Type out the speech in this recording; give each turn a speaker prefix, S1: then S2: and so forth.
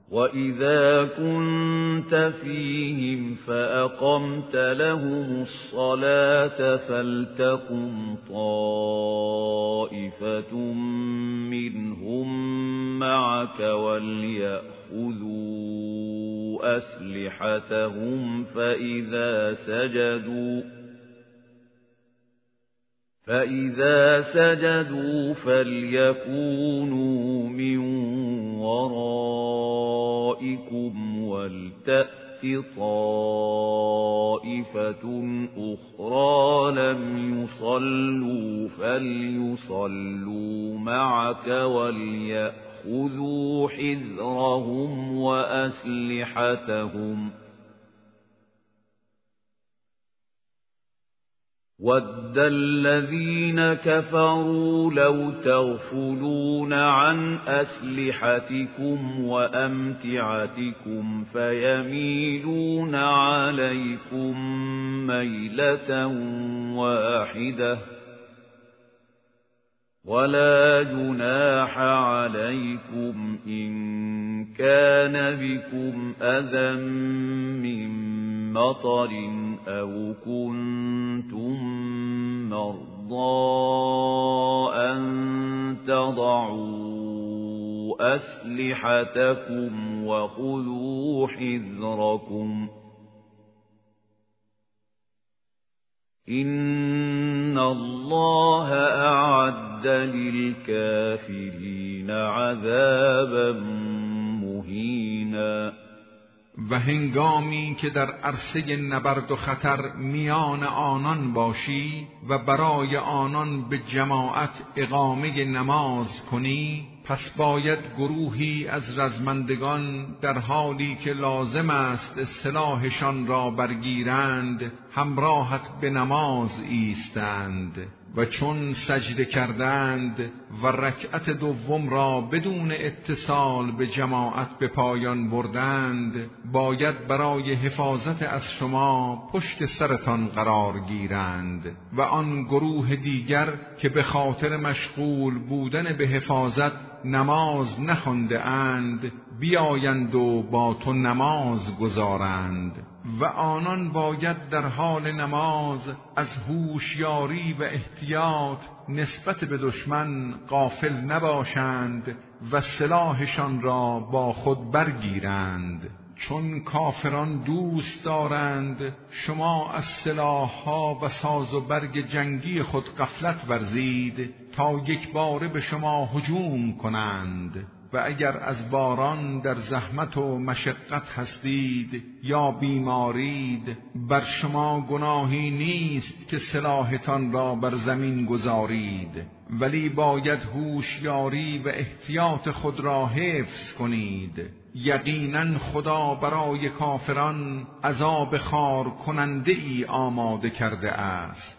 S1: وَإِذَا كُنْتَ فِيهِمْ فَأَقَمْتَ لَهُمُ الصَّلَاةَ فَلْتَقُمْ طَائِفَةٌ مِّنْهُمْ مَعَكَ وَلْيَأْخُذُوا أَسْلِحَتَهُمْ فَإِذَا سَجَدُوا فَلْيَكُونُوا مِنْ وَرَائِكُمْ وَلْتَأْتِ طَائِفَةٌ أُخْرَى لَمْ يُصَلُّوا فَلْيُصَلُّوا مَعَكَ وَلْيَأْخُذُوا حِذْرَهُمْ وَأَسْلِحَتَهُمْ وَدَّ الَّذِينَ كَفَرُوا لَوْ تَغْفُلُونَ عَنْ أَسْلِحَتِكُمْ وَأَمْتِعَتِكُمْ فَيَمِيلُونَ عَلَيْكُمْ مَيْلَةً وَاحِدَةً وَلَا جُنَاحَ عَلَيْكُمْ إِن كَانَ بِكُمْ أَذًى مِّن مَّطَرٍ أَوْ كُنتُم مَّرْضَىٰ أَن تَضَعُوا أَسْلِحَتَكُمْ وَخُذُوا حِذْرَكُمْ إِنَّ اللَّهَ أَعَدَّ لِلْكَافِرِينَ عَذَابًا مُهِينًا.
S2: و هنگامی که در عرصه نبرد و خطر میان آنان باشی و برای آنان به جماعت اقامه نماز کنی، پس باید گروهی از رزمندگان در حالی که لازم است سلاحشان را برگیرند همراهت به نماز ایستند و چون سجده کردند و رکعت دوم را بدون اتصال به جماعت به پایان بردند، باید برای حفاظت از شما پشت سرتان قرار گیرند و آن گروه دیگر که به خاطر مشغول بودن به حفاظت نماز نخوانده اند بیایند و با تو نماز گزارند و آنان باید در حال نماز از هوشیاری و احتیاط نسبت به دشمن غافل نباشند و سلاحشان را با خود برگیرند، چون کافران دوست دارند شما از سلاح‌ها و ساز و برگ جنگی خود غفلت ورزید تا یک باره به شما هجوم کنند. و اگر از باران در زحمت و مشقت هستید یا بیمارید، بر شما گناهی نیست که سلاحتان را بر زمین گذارید، ولی باید هوشیاری و احتیاط خود را حفظ کنید. یقینا خدا برای کافران عذاب خار کننده ای آماده کرده است.